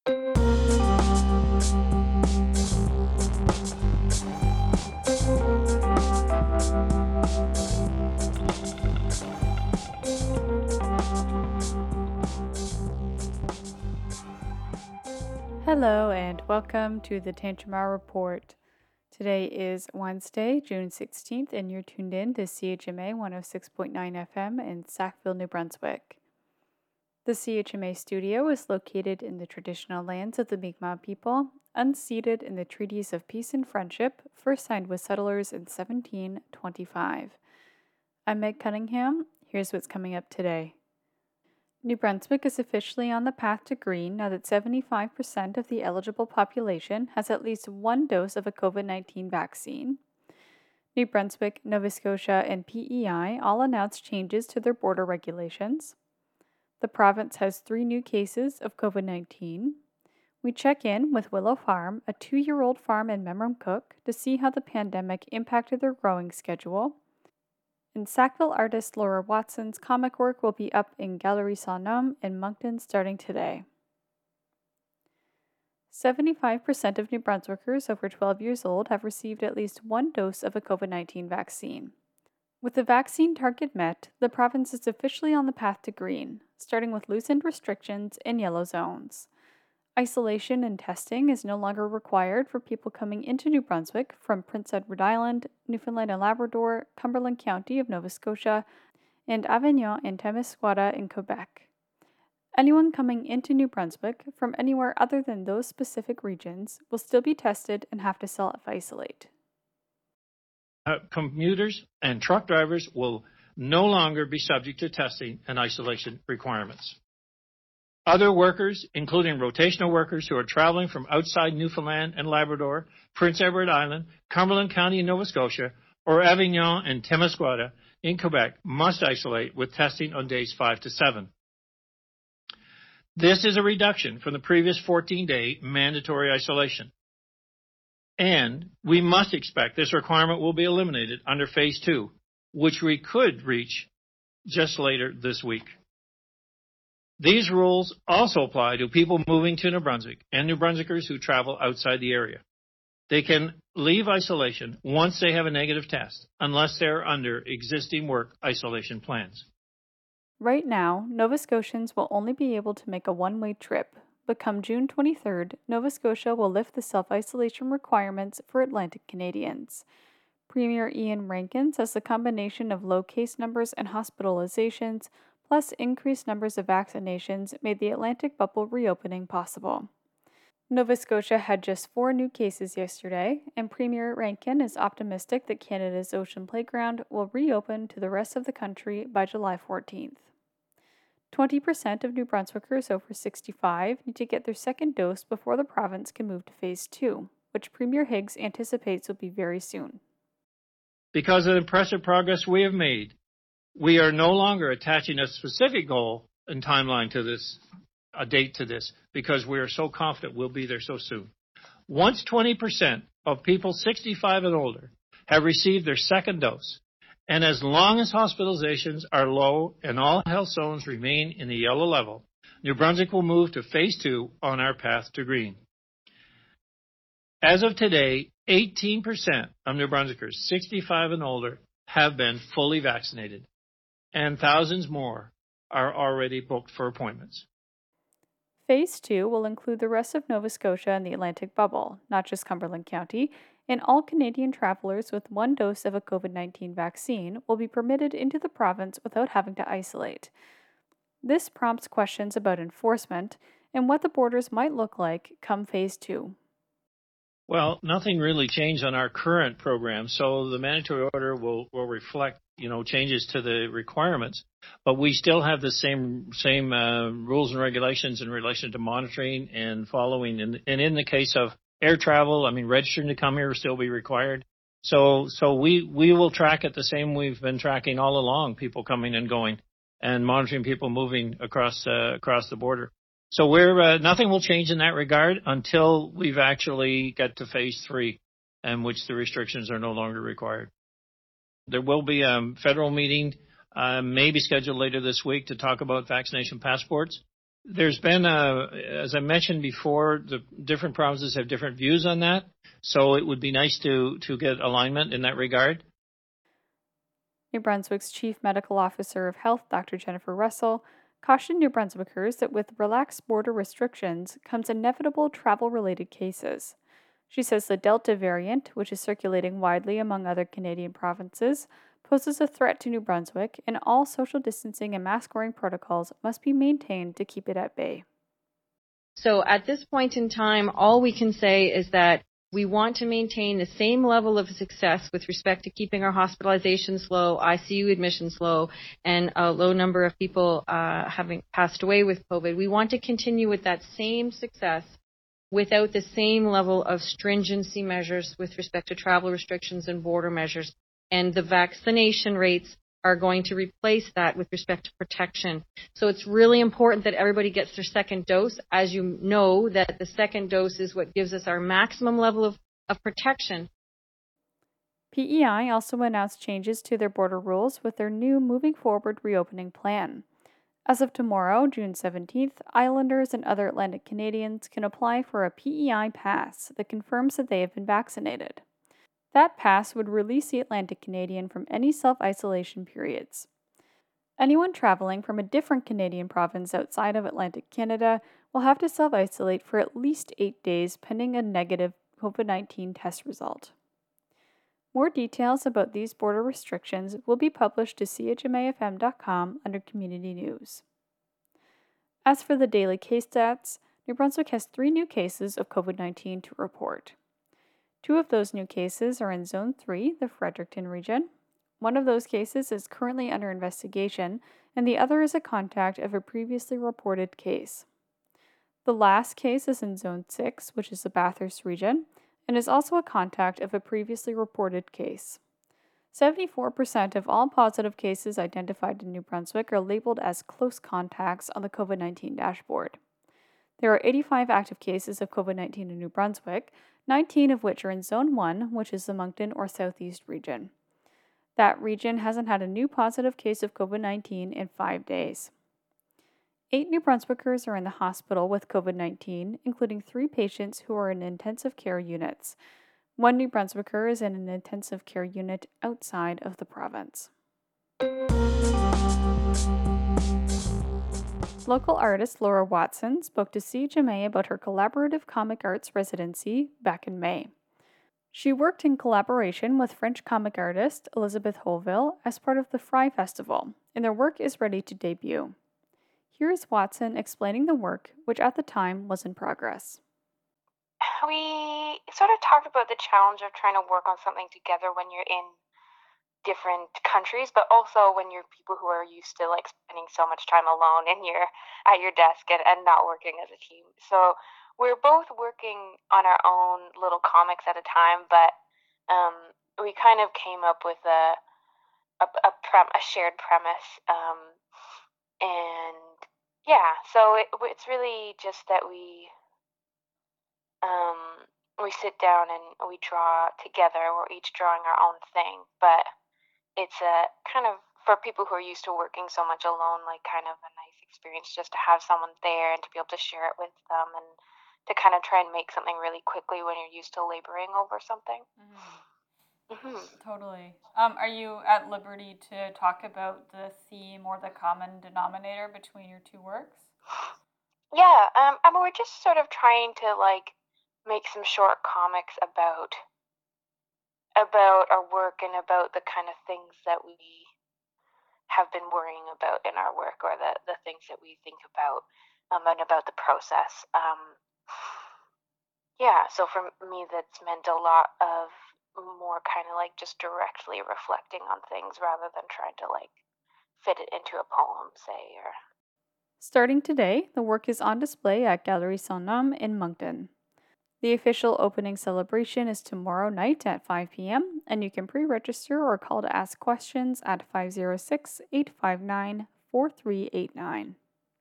Hello and welcome to the Tantramar Report. Today is Wednesday, June 16th, and you're tuned in to CHMA 106.9 FM in Sackville, New Brunswick. The CHMA studio is located in the traditional lands of the Mi'kmaq people, unceded in the Treaties of Peace and Friendship, first signed with settlers in 1725. I'm Meg Cunningham. Here's what's coming up today. New Brunswick is officially on the path to green now that 75% of the eligible population has at least one dose of a COVID-19 vaccine. New Brunswick, Nova Scotia, and PEI all announced changes to their border regulations. The province has 3 new cases of COVID-19. We check in with Willow Farm, a 2-year-old farm in Memramcook, to see how the pandemic impacted their growing schedule. And Sackville artist Laura Watson's comic work will be up in Galerie Saint-Nom in Moncton starting today. 75% of New Brunswickers over 12 years old have received at least one dose of a COVID-19 vaccine. With the vaccine target met, the province is officially on the path to green, starting with loosened restrictions in yellow zones. Isolation and testing is no longer required for people coming into New Brunswick from Prince Edward Island, Newfoundland and Labrador, Cumberland County of Nova Scotia, and Avignon and Témiscouata in Quebec. Anyone coming into New Brunswick from anywhere other than those specific regions will still be tested and have to self-isolate. Commuters and truck drivers will no longer be subject to testing and isolation requirements. Other workers, including rotational workers who are traveling from outside Newfoundland and Labrador, Prince Edward Island, Cumberland County in Nova Scotia, or Avignon and Témiscouata in Quebec, must isolate with testing on days 5 to 7. This is a reduction from the previous 14-day mandatory isolation. And we must expect this requirement will be eliminated under Phase 2, which we could reach just later this week. These rules also apply to people moving to New Brunswick and New Brunswickers who travel outside the area. They can leave isolation once they have a negative test, unless they're under existing work isolation plans. Right now, Nova Scotians will only be able to make a one-way trip, but come June 23rd, Nova Scotia will lift the self-isolation requirements for Atlantic Canadians. Premier Ian Rankin says the combination of low case numbers and hospitalizations plus increased numbers of vaccinations made the Atlantic bubble reopening possible. Nova Scotia had just 4 new cases yesterday, and Premier Rankin is optimistic that Canada's Ocean Playground will reopen to the rest of the country by July 14th. 20% of New Brunswickers over 65 need to get their second dose before the province can move to Phase 2, which Premier Higgs anticipates will be very soon. Because of the impressive progress we have made, we are no longer attaching a specific goal and timeline to this, a date to this, because we are so confident we'll be there so soon. Once 20% of people 65 and older have received their second dose, and as long as hospitalizations are low and all health zones remain in the yellow level, New Brunswick will move to Phase 2 on our path to green. As of today, 18% of New Brunswickers 65 and older have been fully vaccinated, and thousands more are already booked for appointments. Phase 2 will include the rest of Nova Scotia and the Atlantic bubble, not just Cumberland County, and all Canadian travelers with one dose of a COVID-19 vaccine will be permitted into the province without having to isolate. This prompts questions about enforcement and what the borders might look like come Phase 2. Well, nothing really changed on our current program, so the mandatory order will reflect, changes to the requirements, but we still have the same rules and regulations in relation to monitoring and following. And in the case of air travel, registering to come here will still be required. So we will track it the same we've been tracking all along, people coming and going, and monitoring people moving across the border. So nothing will change in that regard until we've actually got to Phase 3, in which the restrictions are no longer required. There will be a federal meeting, maybe scheduled later this week, to talk about vaccination passports. There's been, as I mentioned before, the different provinces have different views on that. So it would be nice to get alignment in that regard. New Brunswick's Chief Medical Officer of Health, Dr. Jennifer Russell, cautioned New Brunswickers that with relaxed border restrictions comes inevitable travel-related cases. She says the Delta variant, which is circulating widely among other Canadian provinces, poses a threat to New Brunswick, and all social distancing and mask-wearing protocols must be maintained to keep it at bay. So at this point in time, all we can say is that we want to maintain the same level of success with respect to keeping our hospitalizations low, ICU admissions low, and a low number of people having passed away with COVID. We want to continue with that same success without the same level of stringency measures with respect to travel restrictions and border measures. And the vaccination rates are going to replace that with respect to protection. So it's really important that everybody gets their second dose. As you know, that the second dose is what gives us our maximum level of protection. PEI also announced changes to their border rules with their new Moving Forward reopening plan. As of tomorrow, June 17th, Islanders and other Atlantic Canadians can apply for a PEI pass that confirms that they have been vaccinated. That pass would release the Atlantic Canadian from any self-isolation periods. Anyone traveling from a different Canadian province outside of Atlantic Canada will have to self-isolate for at least 8 days pending a negative COVID-19 test result. More details about these border restrictions will be published to chmafm.com under Community News. As for the daily case stats, New Brunswick has 3 new cases of COVID-19 to report. 2 of those new cases are in Zone 3, the Fredericton region. One of those cases is currently under investigation, and the other is a contact of a previously reported case. The last case is in Zone 6, which is the Bathurst region, and is also a contact of a previously reported case. 74% of all positive cases identified in New Brunswick are labeled as close contacts on the COVID-19 dashboard. There are 85 active cases of COVID-19 in New Brunswick, 19 of which are in Zone 1, which is the Moncton or Southeast region. That region hasn't had a new positive case of COVID-19 in 5 days. 8 New Brunswickers are in the hospital with COVID-19, including 3 patients who are in intensive care units. 1 New Brunswicker is in an intensive care unit outside of the province. Local artist Laura Watson spoke to CHMA about her collaborative comic arts residency back in May. She worked in collaboration with French comic artist Elizabeth Holville as part of the Fry Festival, and their work is ready to debut. Here's Watson explaining the work, which at the time was in progress. We sort of talked about the challenge of trying to work on something together when you're in different countries, but also when you're people who are used to like spending so much time alone at your desk and not working as a team. So we're both working on our own little comics at a time, but we kind of came up with a shared premise, and yeah, so it's really just that we sit down and we draw together. We're each drawing our own thing, but it's a kind of, for people who are used to working so much alone, like kind of a nice experience just to have someone there and to be able to share it with them and to kind of try and make something really quickly when you're used to laboring over something. Totally. Are you at liberty to talk about the theme or the common denominator between your 2 works? Yeah, we're just sort of trying to like make some short comics about our work and about the kind of things that we have been worrying about in our work, or the things that we think about, and about the process. Yeah, so for me that's meant a lot of more kind of like just directly reflecting on things rather than trying to like fit it into a poem, say. Or Starting today, the work is on display at Galerie Saint-Nom in Moncton. The official opening celebration is tomorrow night at 5 p.m., and you can pre-register or call to ask questions at 506-859-4389.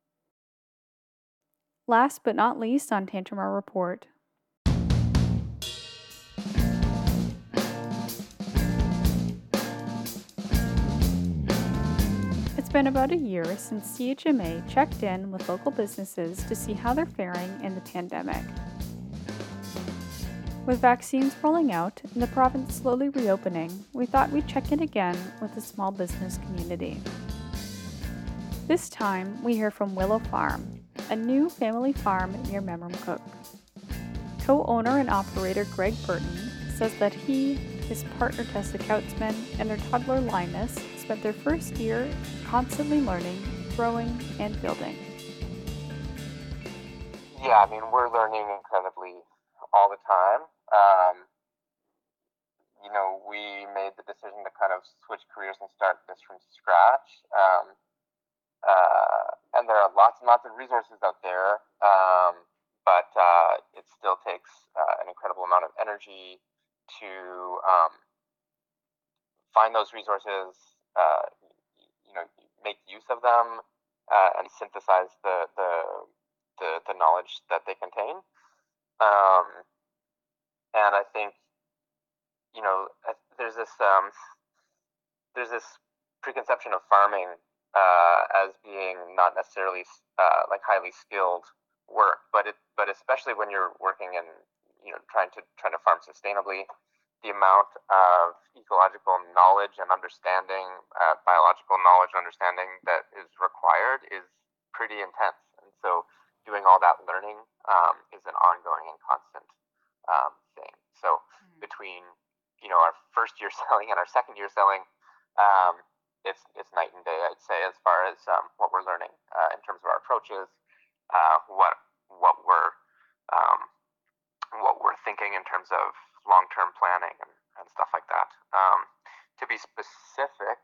Last but not least on Tantramar Report. It's It's been about a year since CHMA checked in with local businesses to see how they're faring in the pandemic. With vaccines rolling out and the province slowly reopening, we thought we'd check in again with the small business community. This time, we hear from Willow Farm, a new family farm near Memramcook. Co-owner and operator Greg Burton says that he, his partner Tessa Kautzman, and their toddler Linus spent their first year constantly learning, growing, and building. Yeah, I mean, we're learning incredibly all the time. We made the decision to kind of switch careers and start this from scratch. And there are lots and lots of resources out there, but it still takes an incredible amount of energy to find those resources, make use of them, and synthesize the knowledge that they contain. And I think, there's this preconception of farming as being not necessarily like highly skilled work, but especially when you're working in trying to farm sustainably, the amount of ecological knowledge and understanding, biological knowledge and understanding that is required is pretty intense. And so doing all that learning is an ongoing and constant thing. So between our first year selling and our second year selling, it's night and day, I'd say, as far as what we're learning in terms of our approaches, what we're thinking in terms of long-term planning and stuff like that. To be specific,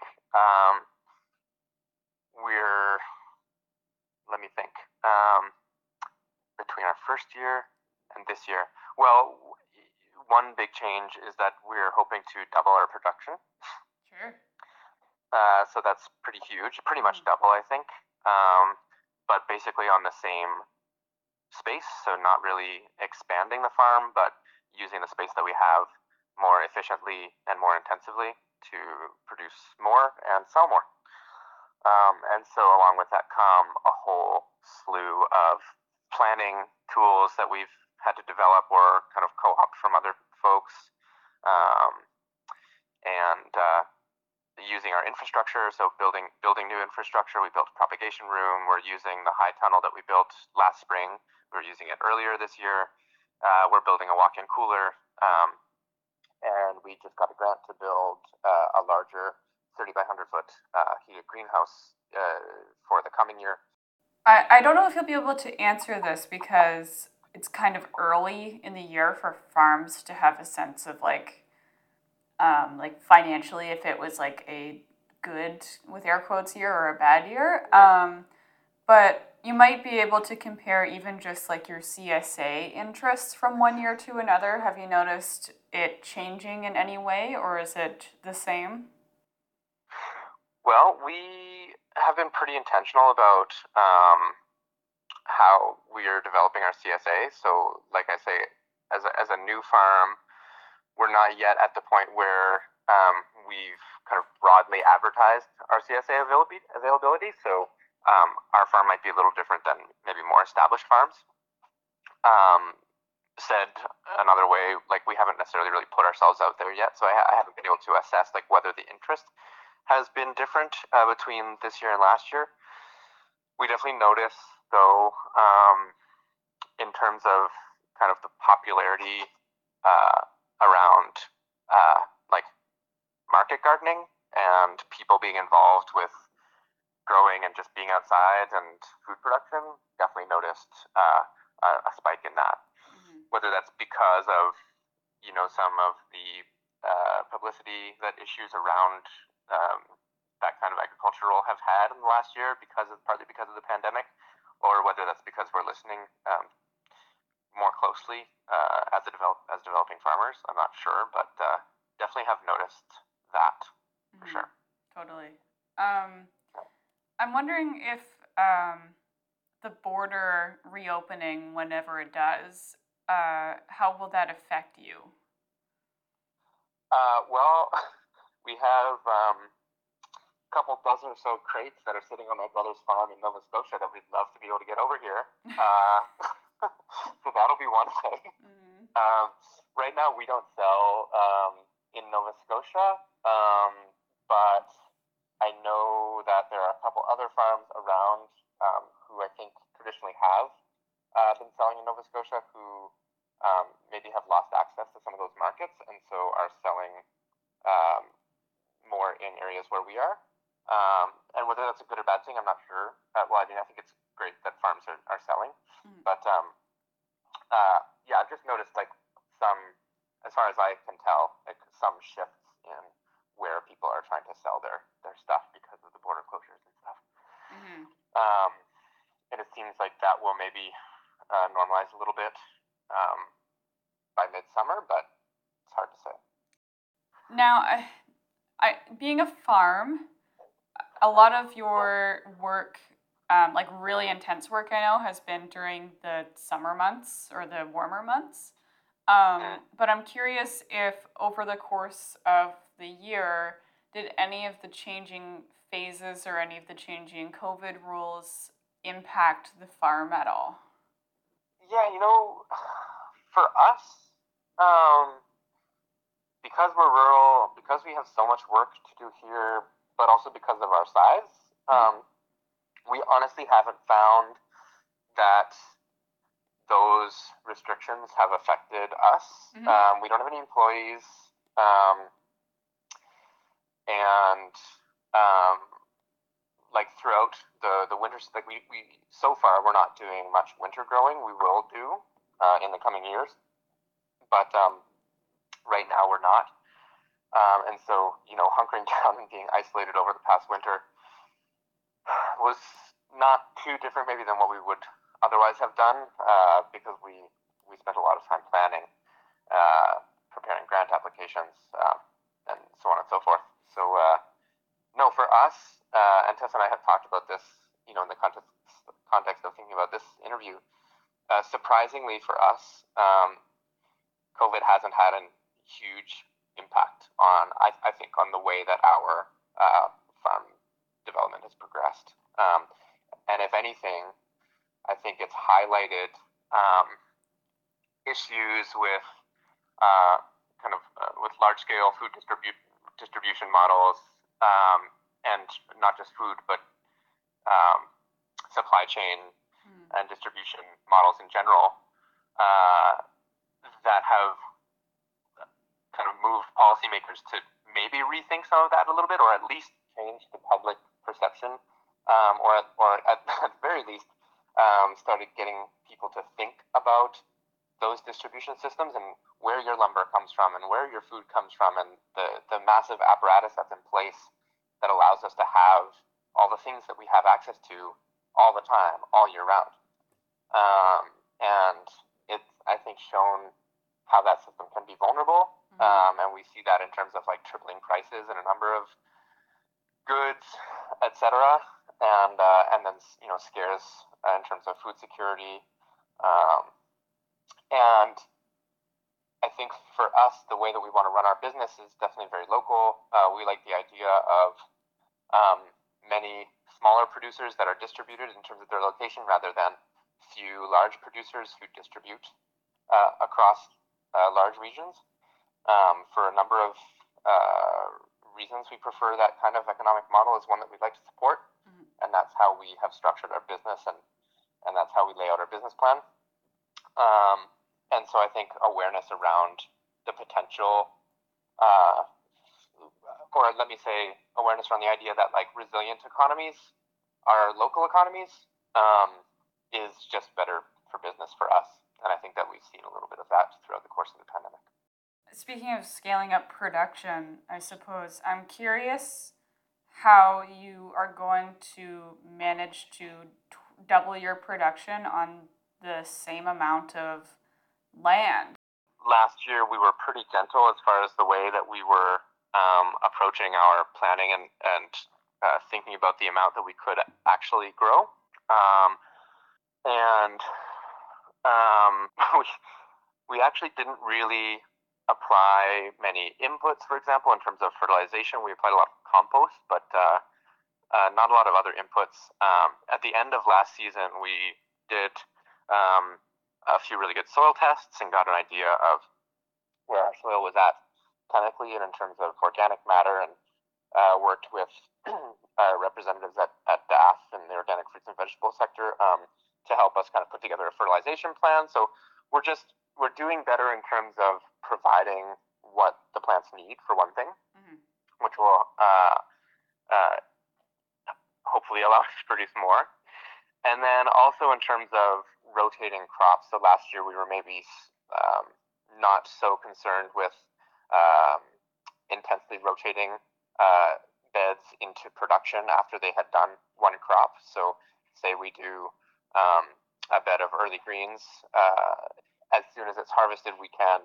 let me think, between our first year and this year, well, one big change is that we're hoping to double our production. Sure. So that's pretty huge, pretty much double, I think, but basically on the same space, so not really expanding the farm, but using the space that we have more efficiently and more intensively to produce more and sell more. And so along with that come a whole slew of planning tools that we've had to develop or kind of co-opt from other folks, and using our infrastructure, so building new infrastructure. We built a propagation room. We're using the high tunnel that we built last spring. We're using it earlier this year. We're building a walk-in cooler, and we just got a grant to build a larger 30 by 100 foot heated greenhouse for the coming year. I don't know if you'll be able to answer this because it's kind of early in the year for farms to have a sense of like financially if it was like a good, with air quotes, year or a bad year. But you might be able to compare even just like your CSA interests from one year to another. Have you noticed it changing in any way, or is it the same? Well, we have been pretty intentional about how we are developing our CSA. So, like I say, as a new farm, we're not yet at the point where we've kind of broadly advertised our CSA availability. So our farm might be a little different than maybe more established farms. Said another way, like we haven't necessarily really put ourselves out there yet, so I haven't been able to assess like whether the interest has been different between this year and last year. We definitely notice, though, in terms of kind of the popularity around like market gardening and people being involved with growing and just being outside and food production, definitely noticed a spike in that. Mm-hmm. Whether that's because of some of the publicity that issues around that kind of agricultural have had in the last year partly because of the pandemic, or whether that's because we're listening more closely as developing farmers. I'm not sure, but definitely have noticed that for sure. Totally. I'm wondering if the border reopening, whenever it does, how will that affect you? Well, we have couple dozen or so crates that are sitting on my brother's farm in Nova Scotia that we'd love to be able to get over here. So that'll be one thing. Mm-hmm. Right now, we don't sell in Nova Scotia, but I know that there are a couple other farms around who I think traditionally have been selling in Nova Scotia who maybe have lost access to some of those markets and so are selling more in areas where we are. And whether that's a good or bad thing, I'm not sure. Well, I mean, I think it's great that farms are selling. Mm. But yeah, I've just noticed like some, as far as I can tell, like some shifts in where people are trying to sell their stuff because of the border closures and stuff. Mm-hmm. And it seems like that will maybe normalize a little bit by midsummer, but it's hard to say. Now, being a farm, a lot of your work, like really intense work, I know, has been during the summer months or the warmer months. But I'm curious if over the course of the year, did any of the changing phases or any of the changing COVID rules impact the farm at all? Yeah, for us, because we're rural, because we have so much work to do here, but also because of our size, we honestly haven't found that those restrictions have affected us. Mm-hmm. We don't have any employees, and like throughout the winters, like we so far we're not doing much winter growing. We will do in the coming years, but right now we're not. And so, hunkering down and being isolated over the past winter was not too different maybe than what we would otherwise have done, because we spent a lot of time planning, preparing grant applications, and so on and so forth. So, no, for us, and Tess and I have talked about this, in the context of thinking about this interview, surprisingly for us, COVID hasn't had a huge impact on, I think, on the way that our farm development has progressed. And if anything, I think it's highlighted issues with with large-scale food distribution models, and not just food, but supply chain and distribution models in general, that have kind of moved policymakers to maybe rethink some of that a little bit, or at least change the public perception, or at the very least, started getting people to think about those distribution systems and where your lumber comes from and where your food comes from, and the massive apparatus that's in place that allows us to have all the things that we have access to all the time, all year round. And it's, I think, shown how that system can be vulnerable. And we see that in terms of like tripling prices in a number of goods, etc. And then, scares in terms of food security. And I think for us, the way that we want to run our business is definitely very local. We like the idea of many smaller producers that are distributed in terms of their location rather than few large producers who distribute across large regions. For a number of reasons, we prefer that kind of economic model as one that we'd like to support. Mm-hmm. And that's how we have structured our business, and that's how we lay out our business plan. And so I think awareness around the potential, or let me say awareness around the idea that like resilient economies are local economies, is just better for business for us. And I think that we've seen a little bit of that throughout the course of the pandemic. Speaking of scaling up production, I suppose, I'm curious how you are going to manage to double your production on the same amount of land. Last year, we were pretty gentle as far as the way that we were approaching our planning and thinking about the amount that we could actually grow. We actually didn't really apply many inputs, for example, in terms of fertilization. We applied a lot of compost, but not a lot of other inputs. At the end of last season, we did a few really good soil tests and got an idea of where our soil was at chemically and in terms of organic matter, and worked with our representatives at DAF in the organic fruits and vegetable sector to help us kind of put together a fertilization plan. So we're doing better in terms of providing what the plants need, for one thing, which will hopefully allow us to produce more. And then also in terms of rotating crops. So last year we were maybe not so concerned with intensely rotating beds into production after they had done one crop. So say we do a bed of early greens. As soon as it's harvested, we can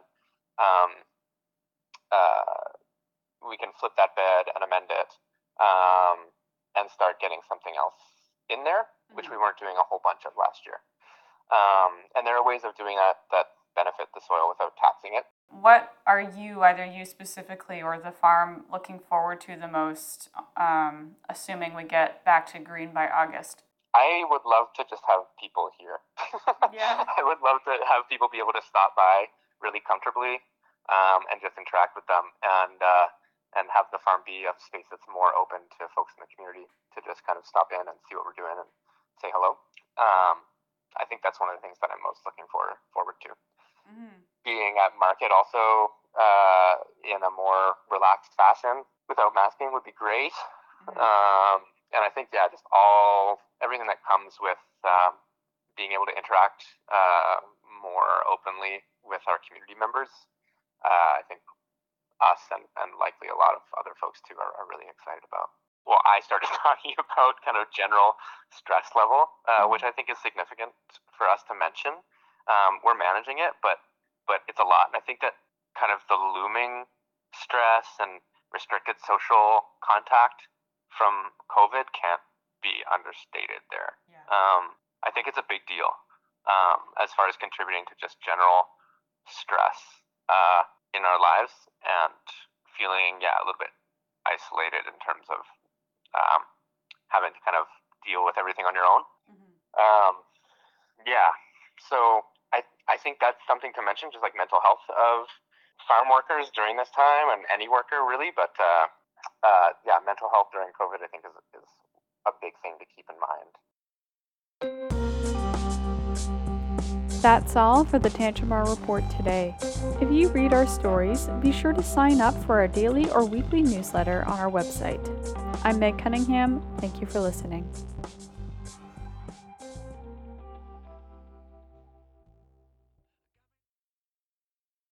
flip that bed and amend it and start getting something else in there, which we weren't doing a whole bunch of last year. And there are ways of doing that benefit the soil without taxing it. What are you, either you specifically or the farm, looking forward to the most, assuming we get back to green by August? I would love to just have people here. Yeah. I would love to have people be able to stop by really comfortably and just interact with them, and have the farm be a space that's more open to folks in the community to just kind of stop in and see what we're doing and say hello. I think that's one of the things that I'm most looking forward to. Being at market also in a more relaxed fashion without masking would be great. And I think, just everything that comes with being able to interact more openly with our community members, I think us and likely a lot of other folks too are really excited about. Well, I started talking about kind of general stress level, which I think is significant for us to mention. We're managing it, but it's a lot. And I think that kind of the looming stress and restricted social contact from COVID can't be understated there. Yeah. I think it's a big deal as far as contributing to just general stress in our lives and feeling, a little bit isolated in terms of having to kind of deal with everything on your own. So I think that's something to mention, just like mental health of farm workers during this time, and any worker really. But mental health during COVID, I think, is a big thing to keep in mind. That's all for the Tantramar Report today. If you read our stories, be sure to sign up for our daily or weekly newsletter on our website. I'm Meg Cunningham. Thank you for listening.